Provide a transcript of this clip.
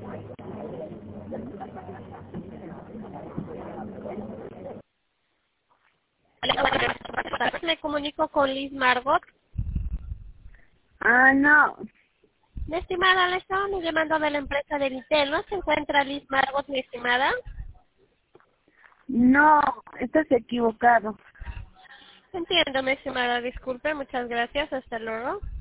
Me comunico con Liz Margot. No. Mi estimada, le estamos llamando de la empresa de Vitel. ¿No se encuentra Liz Margot, mi estimada? No, estás equivocado. Entiendo, mi estimada. Disculpe, muchas gracias. Hasta luego.